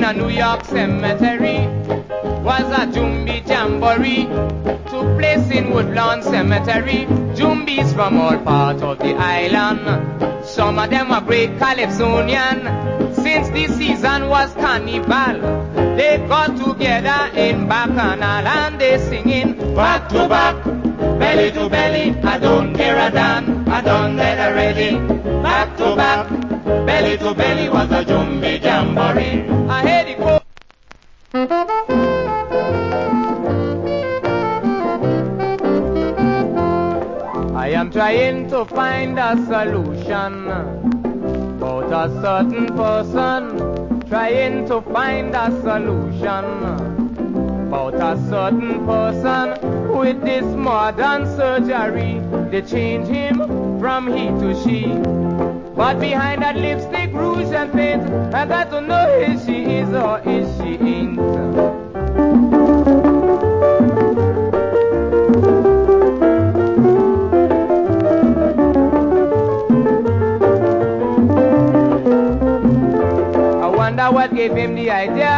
a New York cemetery was a Jumbi Jamboree. Took place in Woodlawn Cemetery. Jumbies from all parts of the island. Some of them are great Calypsonian. Since the season was carnival, they got together in Bacchanal and they singing back to back, belly to belly. I don't care a damn, I done that already. Back to back, belly to belly was a Jumbi Jamboree. I hear the call. I am trying to find a solution about a certain person. Trying to find a solution about a certain person with this modern surgery. They change him from he to she. But behind that lipstick, rouge and paint, I got to know if she is or if she ain't. What gave him the idea